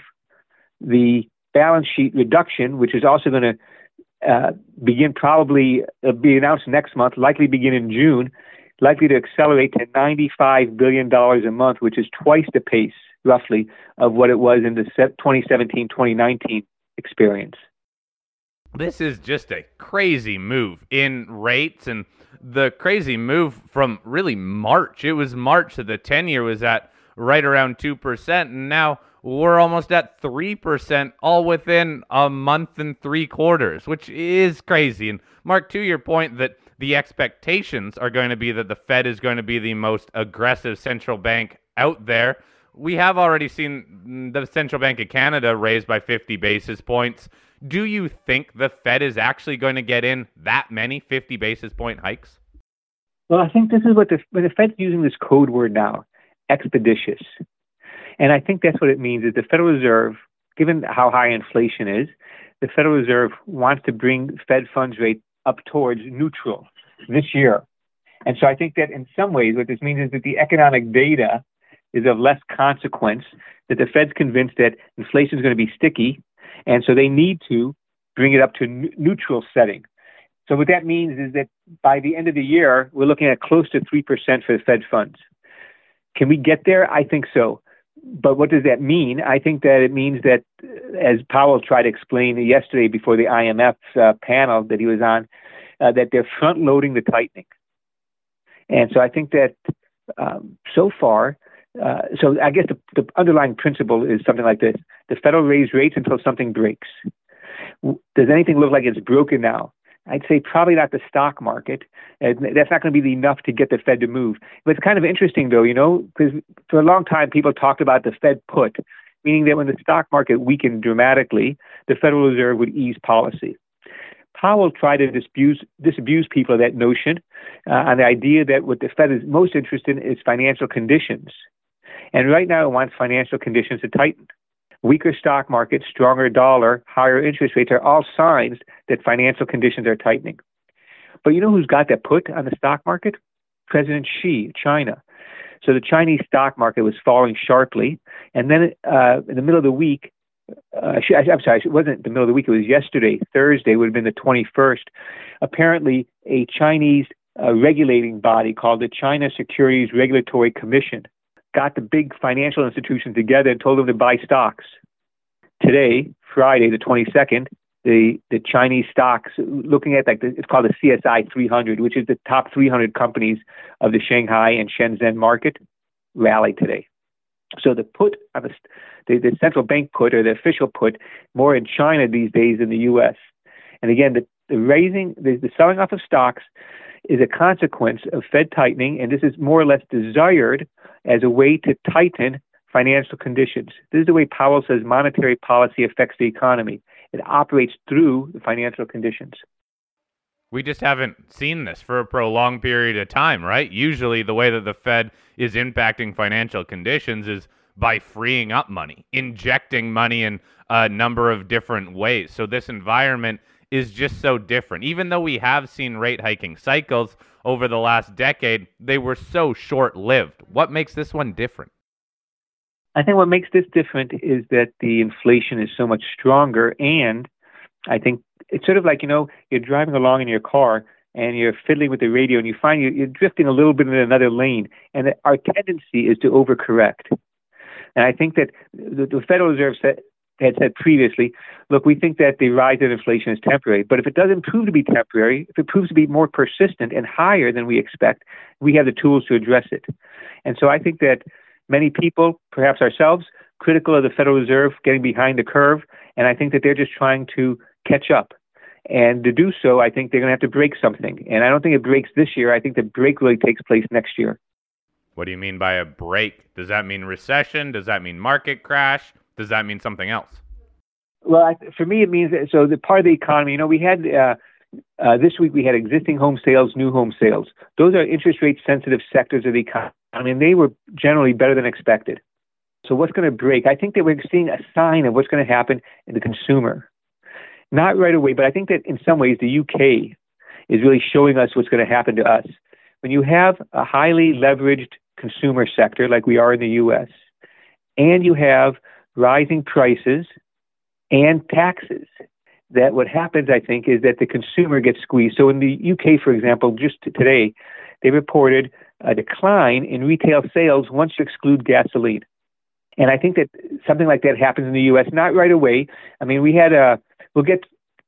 the balance sheet reduction, which is also going to uh, begin probably uh, be announced next month, likely begin in June, likely to accelerate to ninety-five billion dollars a month, which is twice the pace, roughly, of what it was in the twenty seventeen twenty nineteen experience. this is just a crazy move in rates, and the crazy move from really March. It was March that the ten-year was at right around two percent, and now we're almost at three percent all within a month and three quarters, which is crazy. And Mark, to your point that the expectations are going to be that the Fed is going to be the most aggressive central bank out there. We have already seen the Central Bank of Canada raised by fifty basis points. Do you think the Fed is actually going to get in that many fifty basis point hikes? Well, I think this is what the, when the Fed's using this code word now, expeditious. And I think that's what it means is the Federal Reserve, given how high inflation is, the Federal Reserve wants to bring Fed funds rate up towards neutral this year. And so I think that in some ways what this means is that the economic data is of less consequence, that the Fed's convinced that inflation is going to be sticky, and so they need to bring it up to n- neutral setting. So what that means is that by the end of the year, we're looking at close to three percent for the Fed funds. Can we get there? I think so. But what does that mean? I think that it means that, as Powell tried to explain yesterday before the I M F uh, panel that he was on, uh, that they're front-loading the tightening. And so I think that um, so far, uh, so I guess the, the underlying principle is something like this. The Fed will raise rates until something breaks. Does anything look like it's broken now? I'd say probably not the stock market. And that's not going to be enough to get the Fed to move. But it's kind of interesting, though, you know, because for a long time, people talked about the Fed put, meaning that when the stock market weakened dramatically, the Federal Reserve would ease policy. Powell tried to disabuse, disabuse people of that notion uh, on the idea that what the Fed is most interested in is financial conditions. And right now, it wants financial conditions to tighten. Weaker stock market, stronger dollar, higher interest rates are all signs that financial conditions are tightening. But you know who's got that put on the stock market? President Xi, China. So the Chinese stock market was falling sharply. And then uh, in the middle of the week, uh, I'm sorry, it wasn't the middle of the week, it was yesterday, Thursday, would have been the twenty-first. Apparently, a Chinese uh, regulating body called the China Securities Regulatory Commission got the big financial institutions together and told them to buy stocks. Today, Friday, the twenty-second, the, the Chinese stocks, looking at like the, it's called the C S I three hundred, which is the top three hundred companies of the Shanghai and Shenzhen market, rallied today. So the put on the, the, the central bank put or the official put more in China these days than the U S. And again, the, the raising, the, the selling off of stocks is a consequence of Fed tightening, and this is more or less desired as a way to tighten financial conditions. This is the way Powell says monetary policy affects the economy. It operates through the financial conditions. We just haven't seen this for a prolonged period of time, right? Usually the way that the Fed is impacting financial conditions is by freeing up money, injecting money in a number of different ways. So this environment is just so different. Even though we have seen rate hiking cycles over the last decade, they were so short-lived. What makes this one different? I think what makes this different is that the inflation is so much stronger, and I think it's sort of like, you know, you're driving along in your car and you're fiddling with the radio and you find you're, you're drifting a little bit in another lane, and our tendency is to overcorrect. And I think that the, the Federal Reserve said, had said previously, look, we think that the rise in inflation is temporary, but if it doesn't prove to be temporary, if it proves to be more persistent and higher than we expect, we have the tools to address it. And so I think that many people, perhaps ourselves, critical of the Federal Reserve getting behind the curve, and I think that they're just trying to catch up. And to do so, I think they're going to have to break something. And I don't think it breaks this year. I think the break really takes place next year. What do you mean by a break? Does that mean recession? Does that mean market crash? Does that mean something else? Well, I, for me, it means that, so the part of the economy, you know, we had uh, uh, this week we had existing home sales, new home sales. Those are interest rate sensitive sectors of the economy. I mean, they were generally better than expected. So what's going to break? I think that we're seeing a sign of what's going to happen in the consumer. Not right away, but I think that in some ways the U K is really showing us what's going to happen to us. When you have a highly leveraged consumer sector like we are in the U S, and you have rising prices and taxes, that what happens, I think, is that the consumer gets squeezed. So in the U K, for example, just today, they reported a decline in retail sales once you exclude gasoline. And I think that something like that happens in the U S, not right away. I mean, we had a, we'll get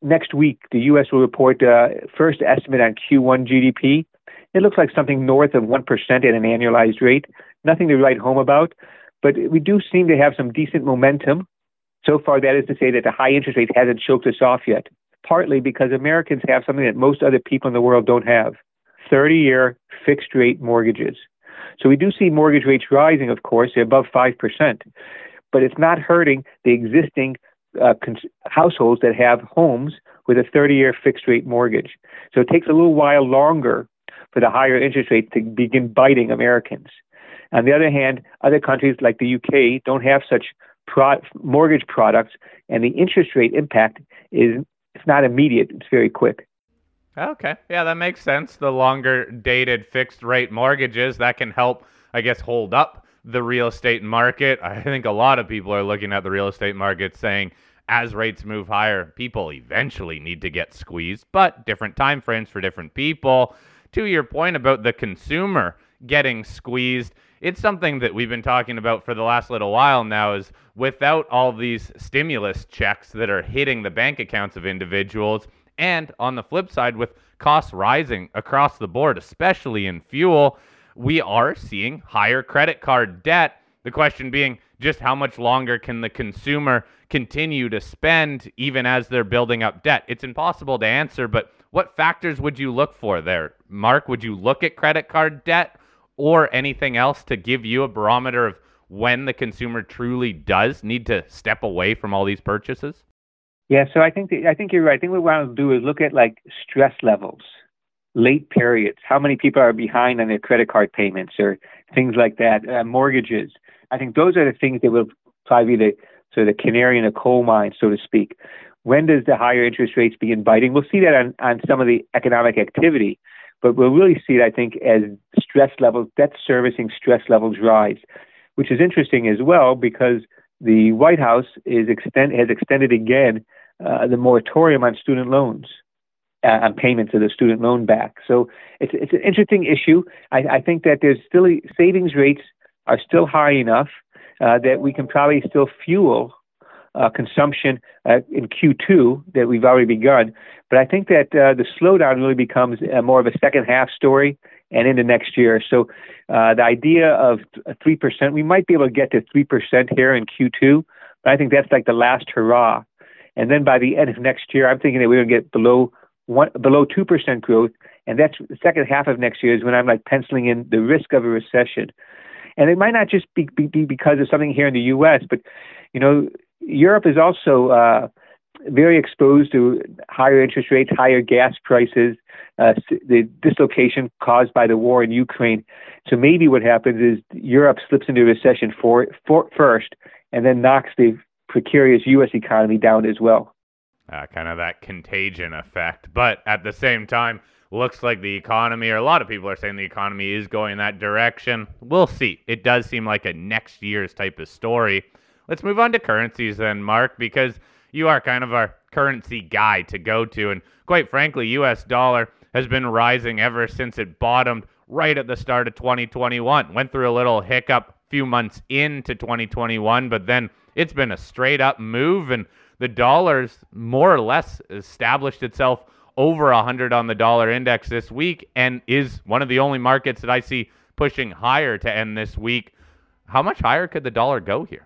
next week, the U S will report uh, first estimate on Q one G D P. It looks like something north of one percent at an annualized rate. Nothing to write home about, but we do seem to have some decent momentum. So far, that is to say that the high interest rate hasn't choked us off yet, partly because Americans have something that most other people in the world don't have, thirty-year fixed-rate mortgages. So we do see mortgage rates rising, of course, they're above five percent, but it's not hurting the existing uh, cons- households that have homes with a thirty-year fixed-rate mortgage. So it takes a little while longer for the higher interest rates to begin biting Americans. On the other hand, other countries like the U K don't have such pro- mortgage products, and the interest rate impact is it's not immediate, it's very quick. Okay. Yeah, that makes sense. The longer dated fixed rate mortgages, that can help, I guess, hold up the real estate market. I think a lot of people are looking at the real estate market saying, as rates move higher, people eventually need to get squeezed, but different time frames for different people. To your point about the consumer getting squeezed, it's something that we've been talking about for the last little while now, is without all these stimulus checks that are hitting the bank accounts of individuals, and on the flip side, with costs rising across the board, especially in fuel, we are seeing higher credit card debt. The question being, just how much longer can the consumer continue to spend even as they're building up debt? It's impossible to answer, but what factors would you look for there? Mark, would you look at credit card debt or anything else to give you a barometer of when the consumer truly does need to step away from all these purchases? Yeah, so I think that, I think you're right. I think what we want to do is look at like stress levels, late periods, how many people are behind on their credit card payments or things like that, uh, mortgages. I think those are the things that will probably be the sort of the canary in the coal mine, so to speak. When does the higher interest rates begin biting? We'll see that on, on some of the economic activity, but we'll really see it, I think, as stress levels, debt servicing stress levels rise, which is interesting as well because the White House is extend, has extended again uh, the moratorium on student loans, uh, on payments of the student loan back. So it's it's an interesting issue. I, I think that there's still savings rates are still high enough uh, that we can probably still fuel uh, consumption uh, in Q two that we've already begun. But I think that uh, the slowdown really becomes uh, more of a second half story and into next year. So uh, the idea of three percent, we might be able to get to three percent here in Q two, but I think that's like the last hurrah. And then by the end of next year, I'm thinking that we're going to get below one, below two percent growth. And that's the second half of next year is when I'm like penciling in the risk of a recession. And it might not just be, be, be because of something here in the U S, but, you know, Europe is also uh, very exposed to higher interest rates, higher gas prices, uh, the dislocation caused by the war in Ukraine. So maybe what happens is Europe slips into recession for, for first and then knocks the precarious U S economy down as well. Uh, kind of that contagion effect. But at the same time, looks like the economy, or a lot of people are saying the economy is going that direction. We'll see. It does seem like a next year's type of story. Let's move on to currencies then, Mark, because you are kind of our currency guy to go to. And quite frankly, U S dollar has been rising ever since it bottomed right at the start of twenty twenty-one. Went through a little hiccup a few months into twenty twenty-one, but then it's been a straight up move, and the dollar's more or less established itself over one hundred on the dollar index this week and is one of the only markets that I see pushing higher to end this week. How much higher could the dollar go here?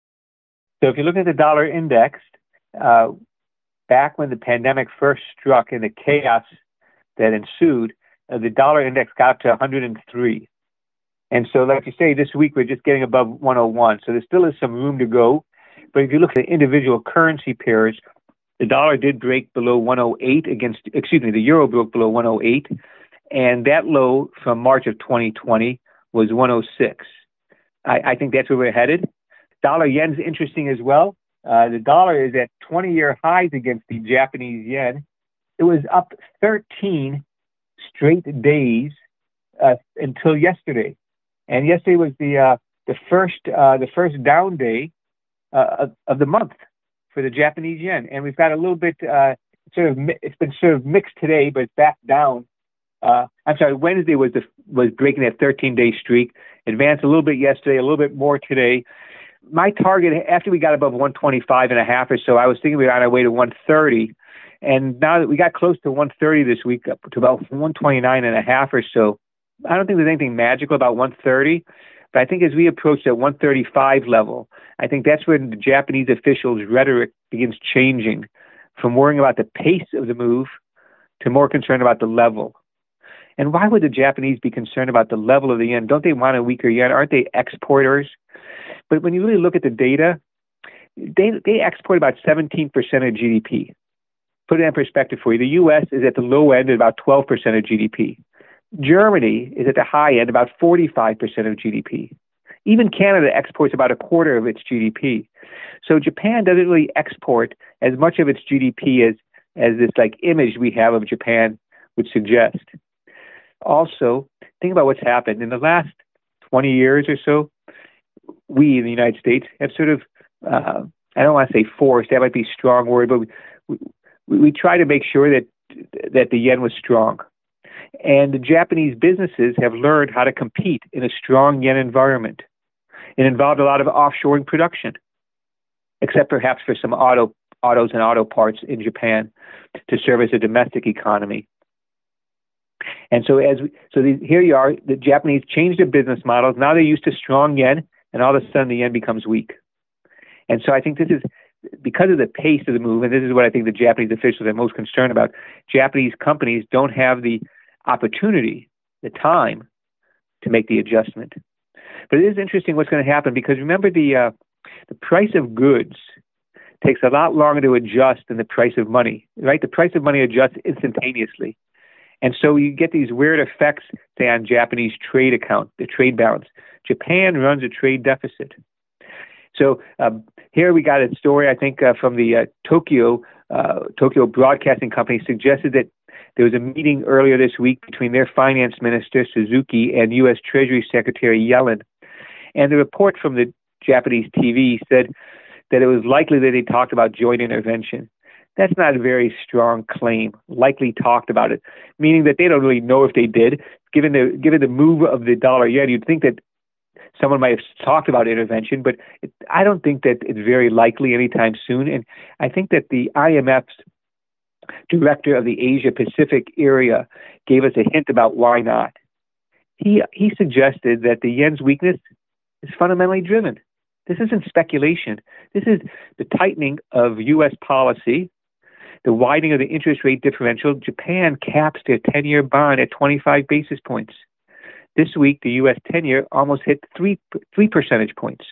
So if you look at the dollar index, uh, back when the pandemic first struck and the chaos that ensued, uh, the dollar index got up to one hundred three. And so, like you say, this week we're just getting above one oh one. So there still is some room to go. But if you look at the individual currency pairs, the dollar did break below one oh eight against, excuse me, the euro broke below one oh eight. And that low from March of twenty twenty was one oh six. I, I think that's where we're headed. Dollar yen's interesting as well. Uh, the dollar is at twenty-year highs against the Japanese yen. It was up thirteen straight days uh, until yesterday, and yesterday was the uh, the first uh, the first down day uh, of, of the month for the Japanese yen. And we've got a little bit uh, sort of it's been sort of mixed today, but it's back down. Uh, I'm sorry, Wednesday was the was breaking that thirteen-day streak. Advanced a little bit yesterday, a little bit more today. My target, after we got above one twenty-five and a half or so, I was thinking we were on our way to one thirty. And now that we got close to one thirty this week, up to about one twenty-nine and a half or so, I don't think there's anything magical about one thirty, but I think as we approach that one thirty-five level, I think that's when the Japanese officials' rhetoric begins changing from worrying about the pace of the move to more concerned about the level. And why would the Japanese be concerned about the level of the yen? Don't they want a weaker yen? Aren't they exporters? But when you really look at the data, they they export about seventeen percent of G D P. Put it in perspective for you. The U S is at the low end at about twelve percent of G D P. Germany is at the high end, about forty-five percent of G D P. Even Canada exports about a quarter of its G D P. So Japan doesn't really export as much of its G D P as, as this like image we have of Japan would suggest. Also, think about what's happened. In the last twenty years or so, we in the United States have sort of, uh, I don't want to say forced, that might be a strong word, but we, we, we try to make sure that that the yen was strong. And the Japanese businesses have learned how to compete in a strong yen environment. It involved a lot of offshoring production, except perhaps for some auto autos and auto parts in Japan to service a domestic economy. And so as we, so the, here you are, the Japanese changed their business models. Now they're used to strong yen, and all of a sudden the yen becomes weak. And so I think this is because of the pace of the move, and this is what I think the Japanese officials are most concerned about. Japanese companies don't have the opportunity, the time to make the adjustment. But it is interesting what's going to happen, because remember the uh, the price of goods takes a lot longer to adjust than the price of money, right? The price of money adjusts instantaneously. And so you get these weird effects, say, on Japanese trade account, the trade balance. Japan runs a trade deficit. So uh, here we got a story, I think, uh, from the uh, Tokyo uh, Tokyo Broadcasting Company suggested that there was a meeting earlier this week between their finance minister, Suzuki, and U S Treasury Secretary Yellen. And the report from the Japanese T V said that it was likely that they talked about joint intervention. That's not a very strong claim, likely talked about it, meaning that they don't really know if they did. Given the given the move of the dollar yen, you'd think that someone might have talked about intervention, but it, I don't think that it's very likely anytime soon. And I think that the I M F's director of the Asia Pacific area gave us a hint about why not. He he suggested that the yen's weakness is fundamentally driven. This isn't speculation. This is the tightening of U S policy, the widening of the interest rate differential. Japan caps their ten-year bond at twenty-five basis points. This week, the U S ten-year almost hit three three percentage points.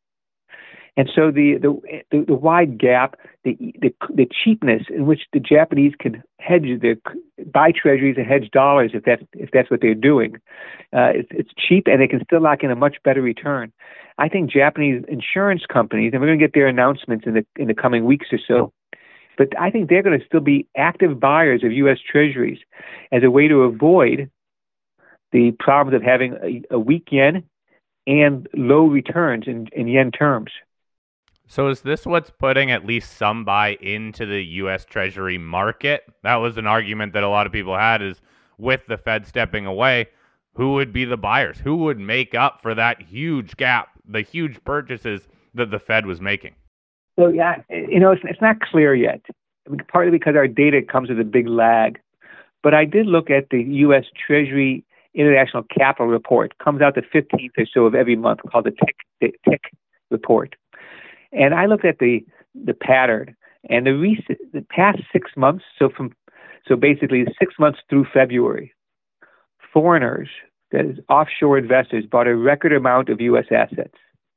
And so the the the, the wide gap, the, the the cheapness in which the Japanese can hedge their buy treasuries and hedge dollars, if that's if that's what they're doing, uh, it's, it's cheap, and they can still lock in a much better return. I think Japanese insurance companies, and we're going to get their announcements in the in the coming weeks or so, but I think they're going to still be active buyers of U S treasuries as a way to avoid the problems of having a, a weak yen and low returns in, in yen terms. So is this what's putting at least some buy into the U S Treasury market? That was an argument that a lot of people had, is with the Fed stepping away, who would be the buyers? Who would make up for that huge gap, the huge purchases that the Fed was making? So, yeah, you know, it's, it's not clear yet, partly because our data comes with a big lag. But I did look at the U S Treasury International Capital Report. Comes out the fifteenth or so of every month, called the Tick, the Tick Report. And I looked at the the pattern, and the recent, the past six months, so from so basically six months through February, foreigners, that is offshore investors, bought a record amount of U S assets.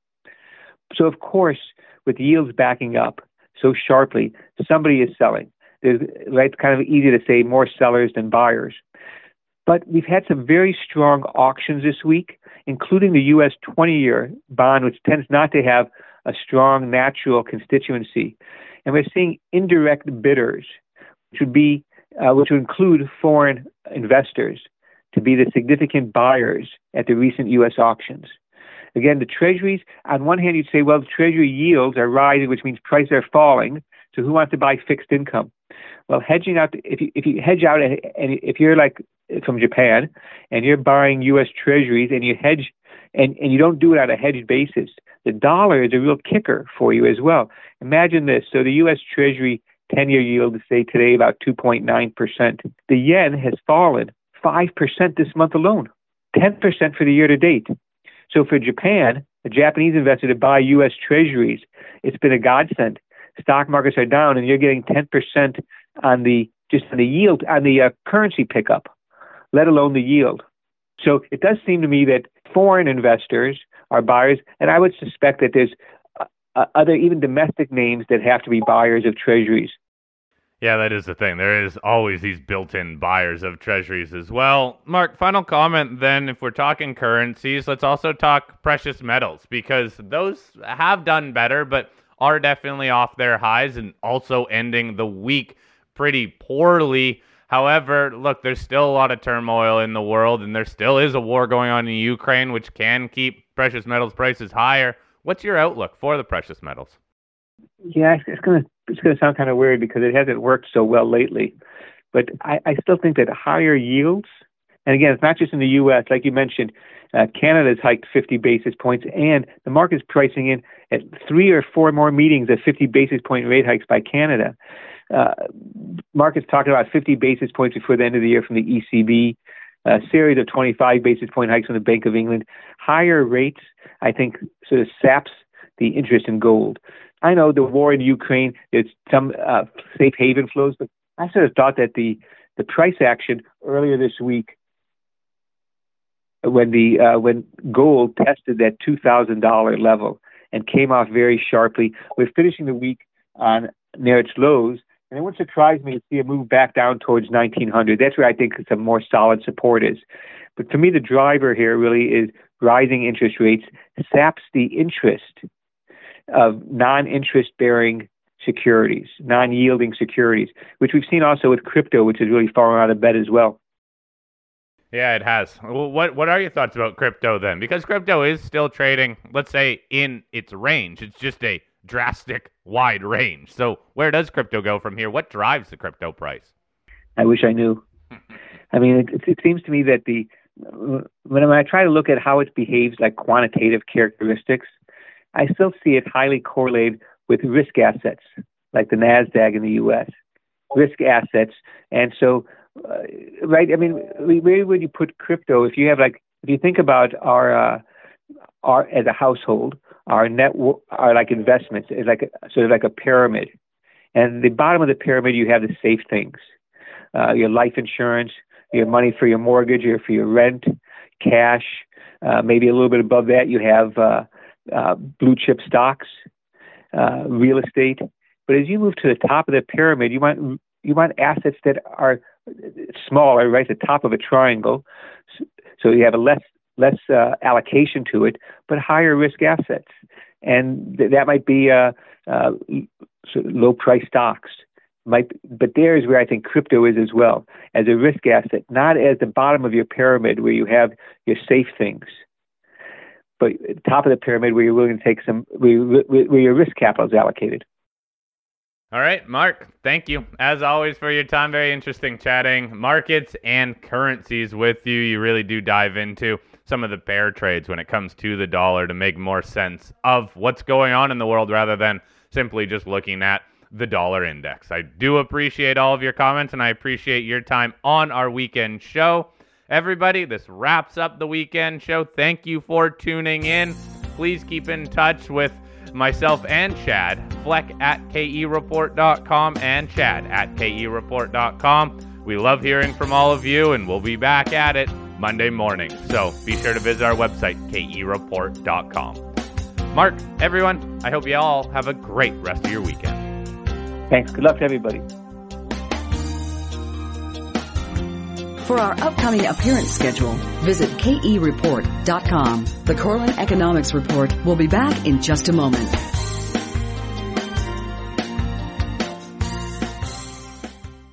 So of course, with yields backing up so sharply, somebody is selling. There's, right, it's kind of easy to say more sellers than buyers. But we've had some very strong auctions this week, including the U S twenty-year bond, which tends not to have a strong natural constituency. And we're seeing indirect bidders, which would be, uh, which would include foreign investors, to be the significant buyers at the recent U S auctions. Again, the treasuries, on one hand, you'd say, well, the treasury yields are rising, which means prices are falling. So who wants to buy fixed income? Well, hedging out, if you, if you hedge out, and if you're like from Japan and you're buying U S treasuries and you hedge, and, and you don't do it on a hedged basis, the dollar is a real kicker for you as well. Imagine this. So the U S Treasury ten-year yield is, say, today about two point nine percent. The yen has fallen five percent this month alone, ten percent for the year to date. So for Japan, a Japanese investor to buy U S Treasuries, it's been a godsend. Stock markets are down, and you're getting ten percent on the just on the yield, on the uh, currency pickup, let alone the yield. So it does seem to me that foreign investors are buyers, and I would suspect that there's uh, other, even domestic names that have to be buyers of Treasuries. Yeah, that is the thing. There is always these built-in buyers of treasuries as well. Mark, final comment then, if we're talking currencies, let's also talk precious metals, because those have done better, but are definitely off their highs and also ending the week pretty poorly. However, look, there's still a lot of turmoil in the world, and there still is a war going on in Ukraine, which can keep precious metals prices higher. What's your outlook for the precious metals? Yeah, it's going to it's going to sound kind of weird because it hasn't worked so well lately. But I, I still think that higher yields, and again, it's not just in the U S, like you mentioned, uh, Canada's hiked fifty basis points, and the market's pricing in at three or four more meetings of fifty basis point rate hikes by Canada. Uh, market's talking about fifty basis points before the end of the year from the E C B, a series of twenty-five basis point hikes from the Bank of England. Higher rates, I think, sort of saps the interest in gold. I know the war in Ukraine, there's some uh, safe haven flows, but I sort of thought that the, the price action earlier this week, when the uh, when gold tested that two thousand dollars level and came off very sharply, we're finishing the week on near its lows, and it wouldn't surprise me to see a move back down towards nineteen hundred. That's where I think some more solid support is. But for me, the driver here really is rising interest rates saps the interest of non-interest bearing securities, non-yielding securities, which we've seen also with crypto, which has really fallen out of bed as well. Yeah, it has. Well, what what are your thoughts about crypto then? Because crypto is still trading, let's say, in its range. It's just a drastic wide range. So where does crypto go from here? What drives the crypto price? I wish I knew. I mean, it, it seems to me that the when I try to look at how it behaves, like quantitative characteristics, I still see it highly correlated with risk assets, like the NASDAQ in the U S, risk assets. And so, uh, right, I mean, where would you put crypto? If you have like, if you think about our, uh, our as a household, our net, our like investments is like a, sort of like a pyramid. And the bottom of the pyramid, you have the safe things, uh, your life insurance, your money for your mortgage or for your rent, cash. Uh, maybe a little bit above that, you have uh, uh, blue chip stocks, uh, real estate. But as you move to the top of the pyramid, you want you want assets that are smaller, right at the top of a triangle. So, so you have a less less uh, allocation to it, but higher risk assets, and th- that might be uh, uh, sort of low price stocks. Might, but there is where I think crypto is as well, as a risk asset, not as the bottom of your pyramid where you have your safe things, but at the top of the pyramid where you're willing to take some, where, where your risk capital is allocated. All right, Mark, thank you, as always, for your time. Very interesting chatting markets and currencies with you. You really do dive into some of the bear trades when it comes to the dollar to make more sense of what's going on in the world rather than simply just looking at the dollar index. I do appreciate all of your comments, and I appreciate your time on our weekend show. Everybody, this wraps up the weekend show. Thank you for tuning in. Please keep in touch with myself and Chad, Fleck at K E report dot com and Chad at K E report dot com. We love hearing from all of you, and we'll be back at it Monday morning. So be sure to visit our website, K E report dot com. Mark, everyone, I hope you all have a great rest of your weekend. Thanks. Good luck to everybody. For our upcoming appearance schedule, visit K E report dot com. The Corlin Economics Report will be back in just a moment.